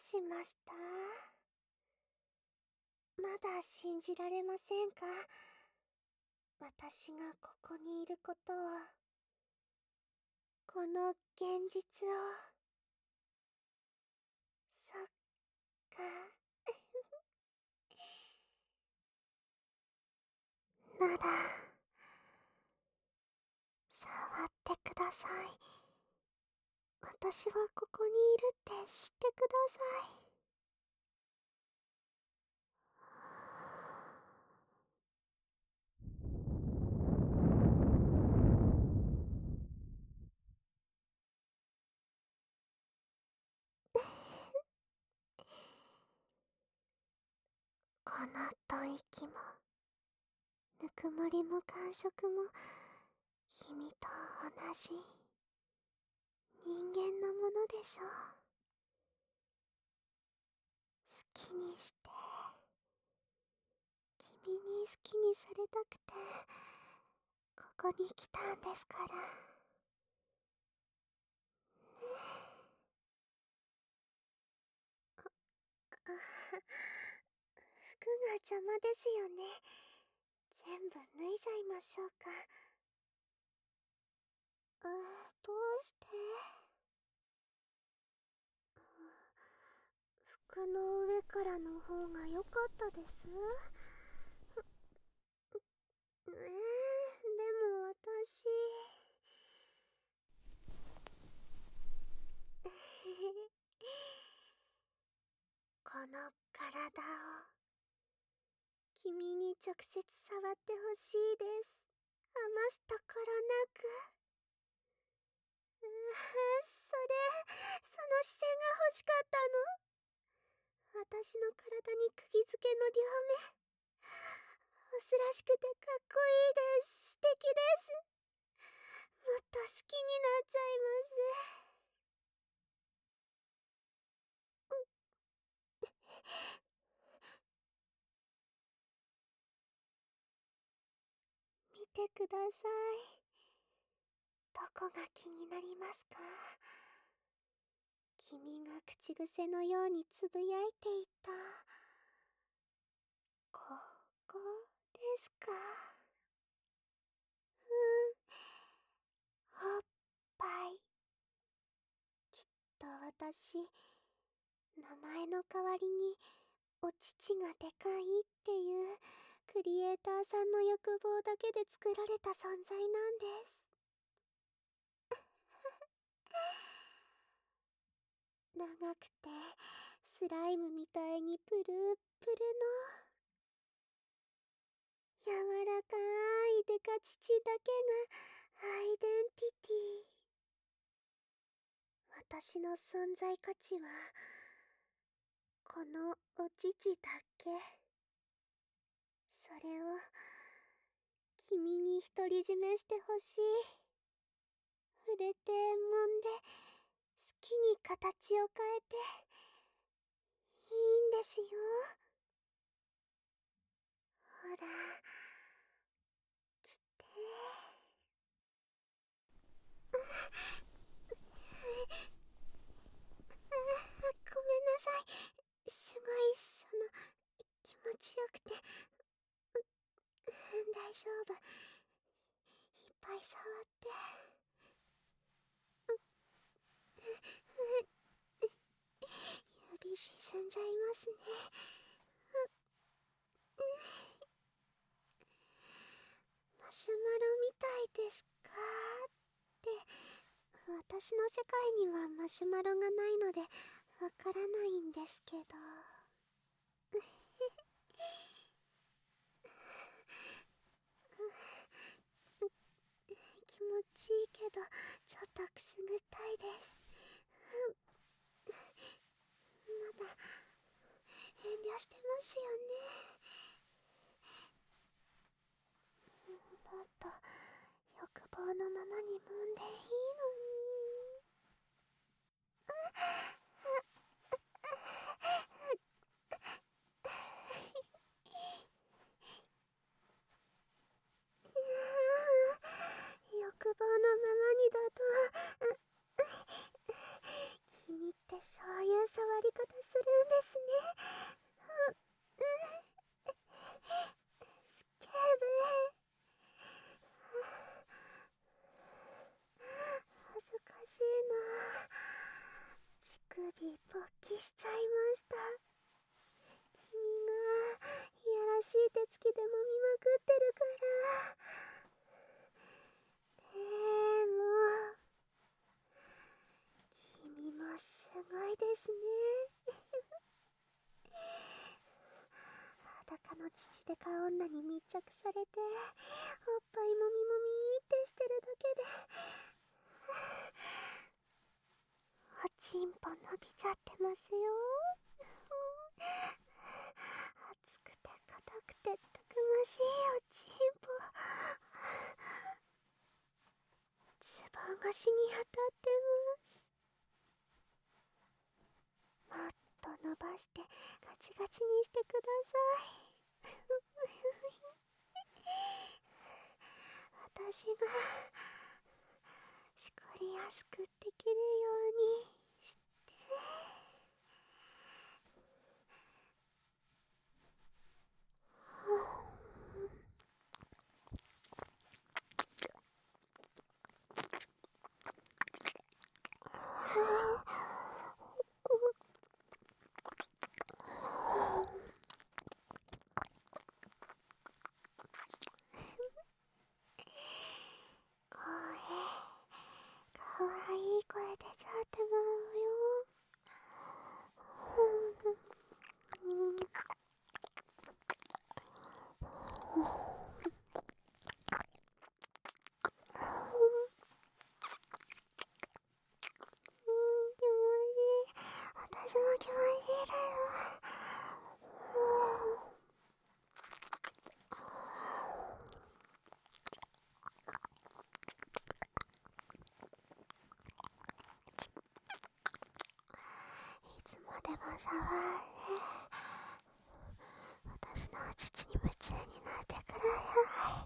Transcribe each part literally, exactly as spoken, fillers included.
しました？まだ信じられませんか？私がここにいることを、この現実を。そっか。なら、触ってください。私はここにいるって知ってください。この吐息も、ぬくもりも感触も、君と同じ人間のものでしょう。好きにして、君に好きにされたくて、ここに来たんですから。ねえ。あ、服が邪魔ですよね。全部脱いじゃいましょうか。あ、どうして？服の上からの方が良かったです？ねえ、でも私この体を君に直接触ってほしいです。余すところなく。うーそれ、その視線が欲しかったの。私の体に釘付けの両目。オスらしくてかっこいいです。素敵です。もっと好きになっちゃいます。見てください。どこが気になりますか？君が口癖のようにつぶやいていた、ここですか？うん、おっぱい。きっと私、名前の代わりにお乳がでかいっていうクリエイターさんの欲望だけで作られた存在なんです。長くてスライムみたいにプループルの柔らかいデカ乳だけがアイデンティティ。私の存在価値はこのお乳だけ。それを君に独り占めしてほしい。触れて揉んで好きに形を変えていいんですよ。ほら、来て。ごめんなさい。すごい、その、気持ちよくて。大丈夫。いっぱい触って。指沈んじゃいますね。マシュマロみたいですかって。私の世界にはマシュマロがないのでわからないんですけど。気持ちいいけどちょっとくすぐったいです。まだ遠慮してますよね。もっと欲望のままに揉んでいいのに。欲望のままにだと君ってそういういう触り方するんですね。う、うん、スケーブ。恥ずかしいな。乳首勃起しちゃいました。君がいやらしい手つきで揉みまくってるから。でも君もすごいですね。裸の乳でか女に密着されておっぱいもみもみってしてるだけでおちんぽ伸びちゃってますよ。熱くて硬くてたくましいおちんぽ、ズボン越しに当たってます。もっと伸ばしてガチガチにしてください。私がしこりやすくできるようにして。声かわいい声出ちゃってまうよ。気持ちいい。私も気持ちいいだよ。いつまでも触れ。私のお乳に夢中になってください。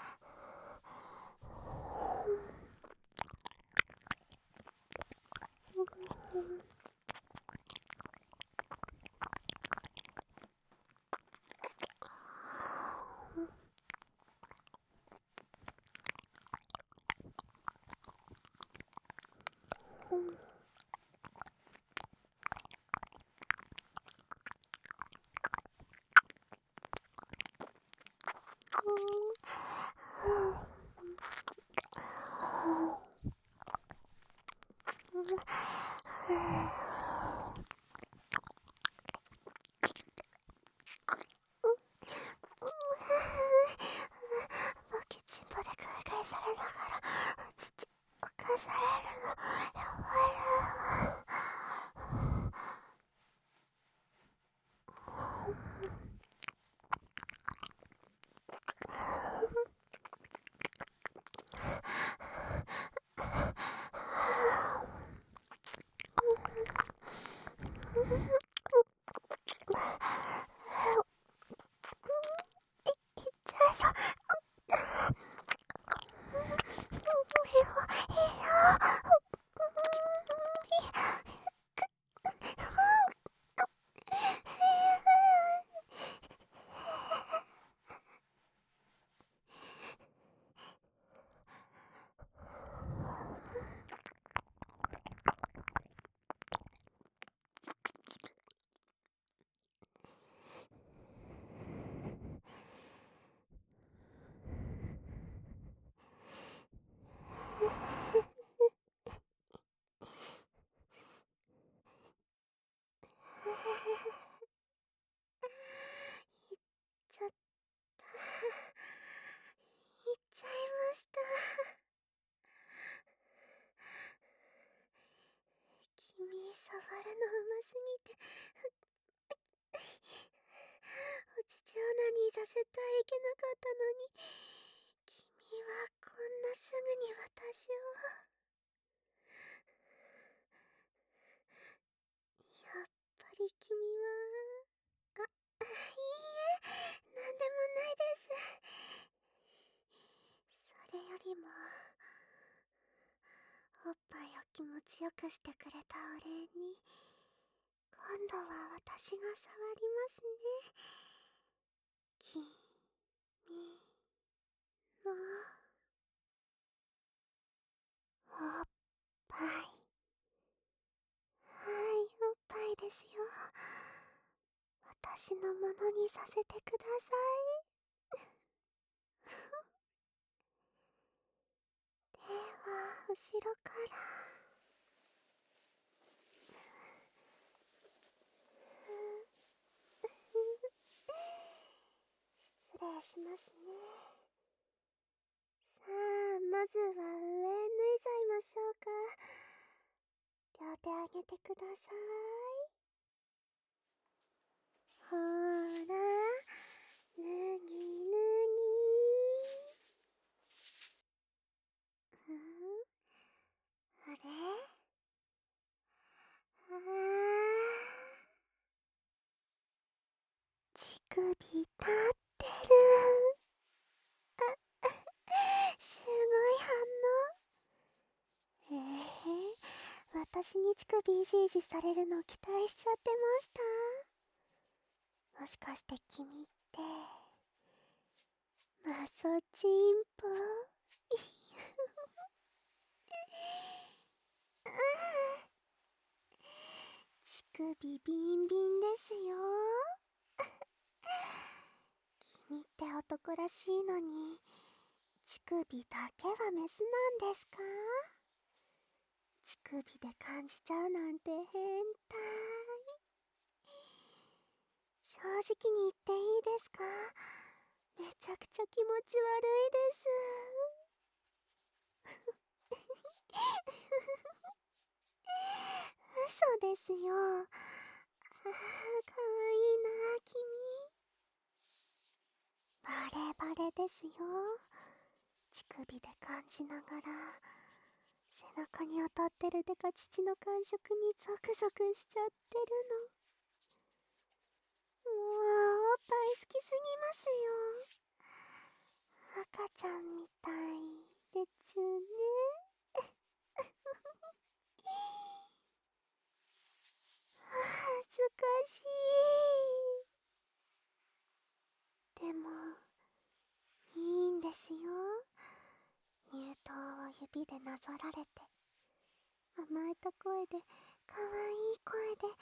バケチンポでグイグイされながら父犯されるのやばいな。いっちゃいそう。いいよいいよ。ちょっといっちゃいました。君触るのうますぎてお乳穴にじゃ絶対いけなかったのに、君はこんなすぐに私を。やっぱり君は、あ、いいえ、なんでもないです。それよりもおっぱいを気持ちよくしてくれたお礼に私が触りますね。きみのおっぱい。はい、おっぱいですよ。私のものにさせてください。では、後ろから。失礼しますね。さあ、まずは上脱いじゃいましょうか。両手上げてください。ほーら、脱ぎ脱ぎ。うん？あれ？あー。乳首立ってる。あ、すごい反応。ええー、私に乳首いじいじされるの期待しちゃってました。もしかして君ってマソチンポ？乳首ビンビンですよ。君って男らしいのに乳首だけはメスなんですか？乳首で感じちゃうなんて変態。正直に言っていいですか？めちゃくちゃ気持ち悪いです。嘘ですよ。ああ、かわいいな君。バレバレですよ。乳首で感じながら背中に当たってるデカ乳の感触にゾクゾクしちゃってるの。もうおっぱい好きすぎますよ。赤ちゃんみたいでちゅね。恥ずかしい。でもいいんですよ。乳頭を指でなぞられて甘えた声で、かわいい声で、あーあ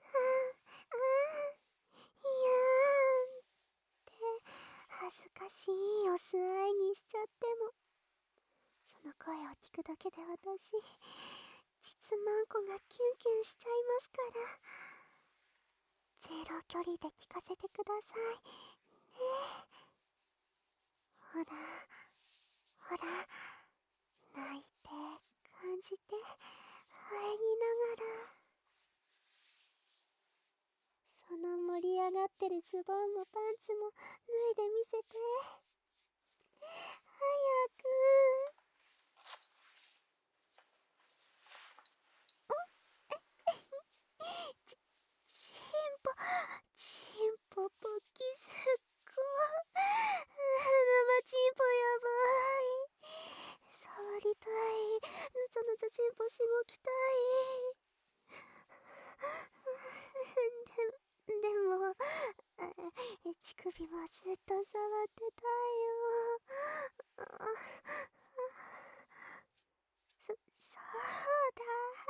ーいやーんって恥ずかしいおすあいにしちゃっても、その声を聞くだけで私膣マンコがキュンキュンしちゃいますから。ゼロ距離で聞かせてくださいね。ほらほら、泣いて感じて喘ぎながら、その盛り上がってるズボンもパンツも脱いでみせて。早く。ち、チンポ、チンポポキすっご。生チンポやばい。触りたい。ぬちょぬちょチンポしごきたい。で、でも、乳首もずっと触ってたいよ。そ、そうだ。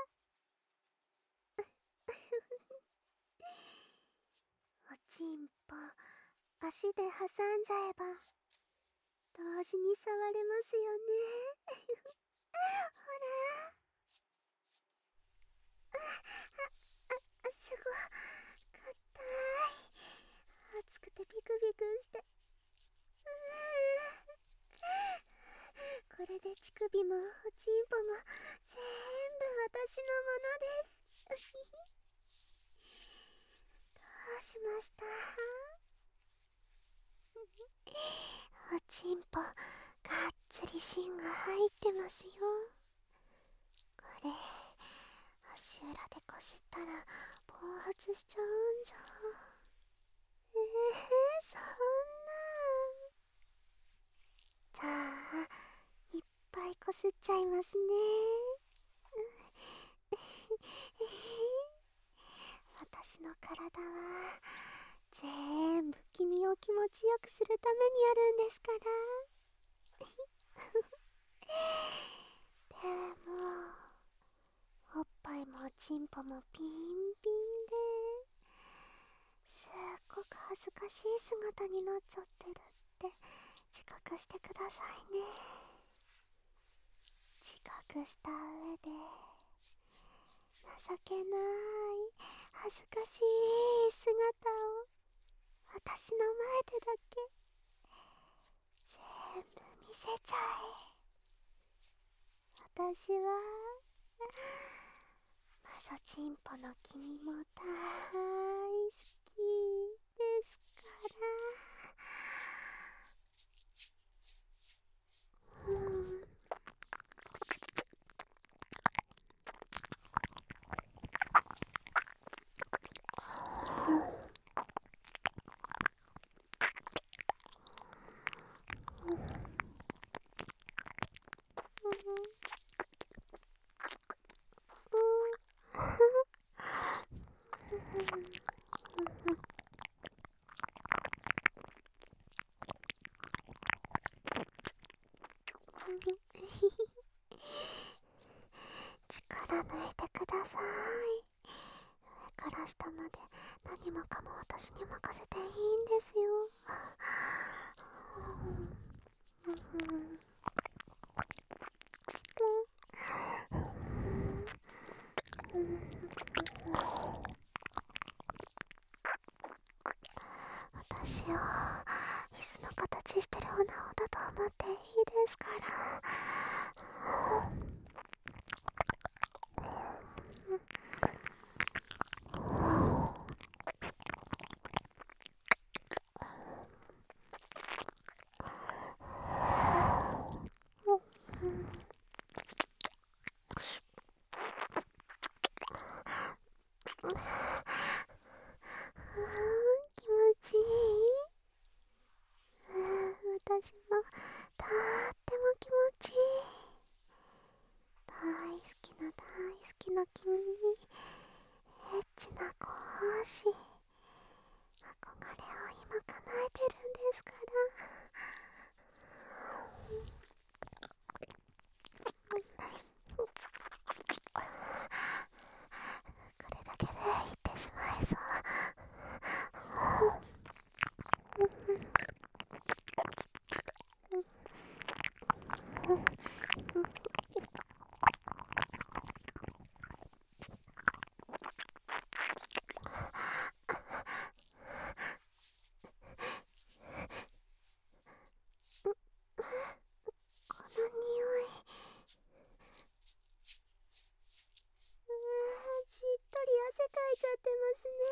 おちんぽ、足で挟んじゃえば、同時に触れますよね。ほら。あ、あ、あ、すごい。硬い。熱くてビクビクして。うーこれで乳首もおちんぽも全部私のものです。どうしました？おちんぽがっつり芯が入ってますよ。これ足裏でこすったら暴発しちゃうんじゃ。えー、そんな。じゃあいっぱいこすっちゃいますね。私の体は全部君を気持ちよくするためにあるんですからでもおっぱいもチンポもピンピンですっごく恥ずかしい姿になっちゃってるって自覚してくださいね。自覚した上で情けない恥ずかしい姿を私の前でだけ全部見せちゃえ。私はマゾチンポの君も大好きですから。うん力抜いてください。上から下まで何もかも私に任せていいんですよ。私を椅子の形してる女だと思っていいですから。気持ちいい。私もとっても気持ちいい。大好きな大好きな君にエッチな講師憧れを今叶えてるんですから。これだけで言ってしまいそう。この匂い、うわー、しっとり汗かいちゃってますね。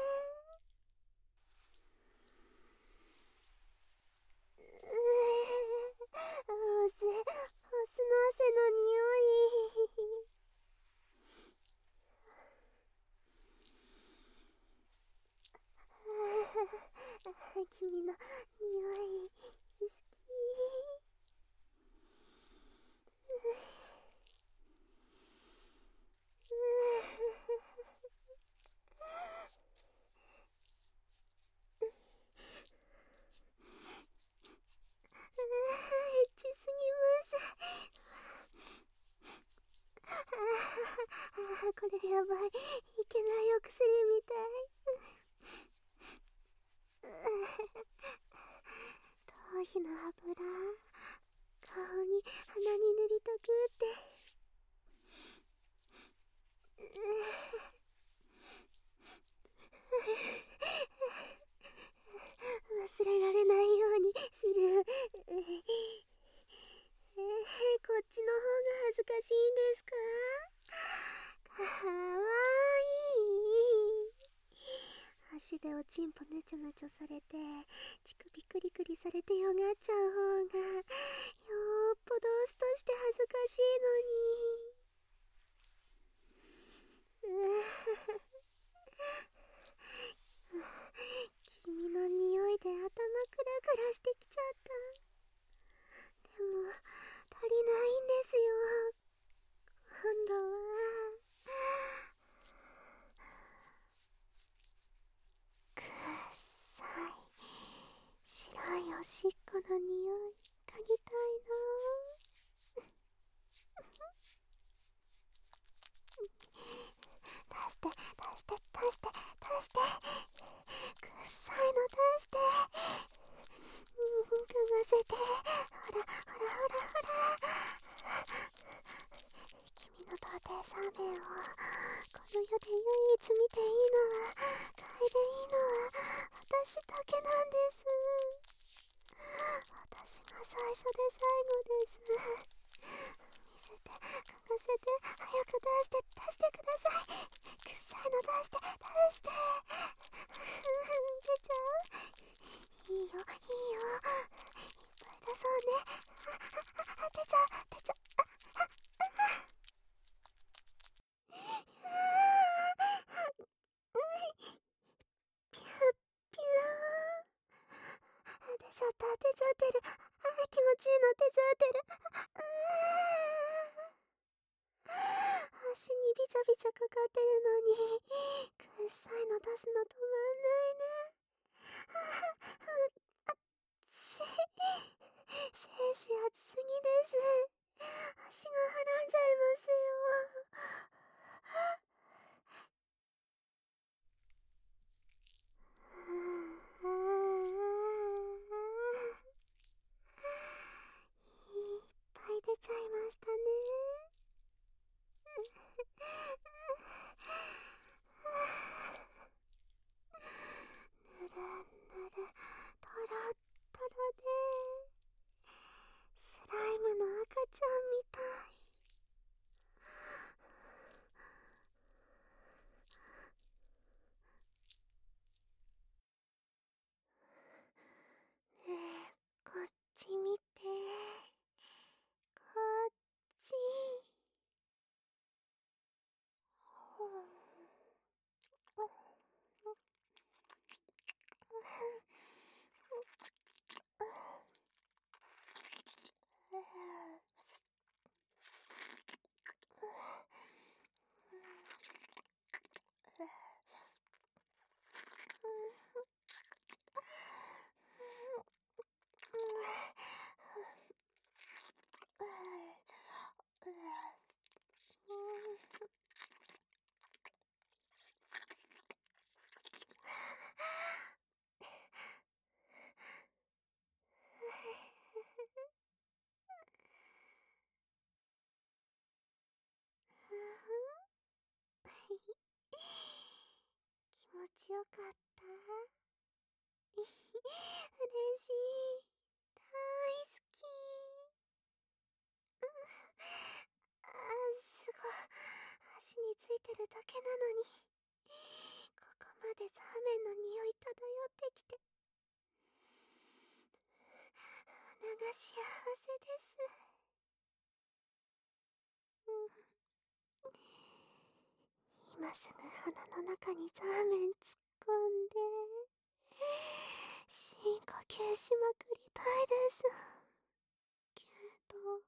うー、オス、オスの汗の匂い。君の匂い好き。エッチすぎます。ああ、これやばい。いけないお薬みたい。頭皮の油、顔に鼻に塗りたくって忘れられないようにする。えー、こっちの方が恥ずかしいんですか？かわいい。足でおちんぽねちょねちょされて乳首クリクリされてよがっちゃう方がよっぽどオスとして恥ずかしいのに。うぅ君の匂いで頭クラクラしてきちゃった。でも足りないんですよ。今度はしっこの匂い嗅ぎたいな。出して出して出して出して、くっさいの出して、うん嗅がせて、ほらほらほらほら。君の童貞サーメンをこの世で唯一見ていいのは、嗅いでいいのは私だけなんです。私が最初で最後です。見せて、嗅がせて、早く出して出してください。くっさいの出して出して。出ちゃう？いいよいいよ、いっぱい出そうね。ああ出ちゃう出ちゃう。あああピューピュー、出ちゃった出ちゃってる。あ気持ちいいの出ちゃってる。足にビチャビチャかかってるのにくっさいの出すの止まんないね。あっつい、精子熱すぎです。足がはらんじゃいますよ。いっぱい出ちゃいましたね。ぬるぬる、とろっとろで、スライムの赤ちゃんみたい。ねえ、こっち見て。こっち。気持ちよかった？嬉しい。大好き。あーすごい。足についてるだけなのにここまでザーメンの匂い漂ってきて、鼻が幸せです。今すぐ鼻の中にザーメン突っ込んで深呼吸しまくりたいです。けど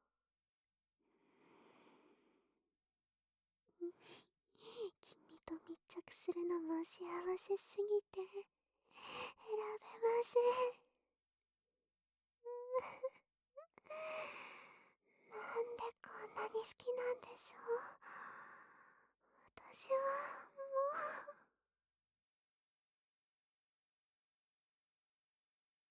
君と密着するのも幸せすぎて選べません。なんでこんなに好きなんでしょう。私はもう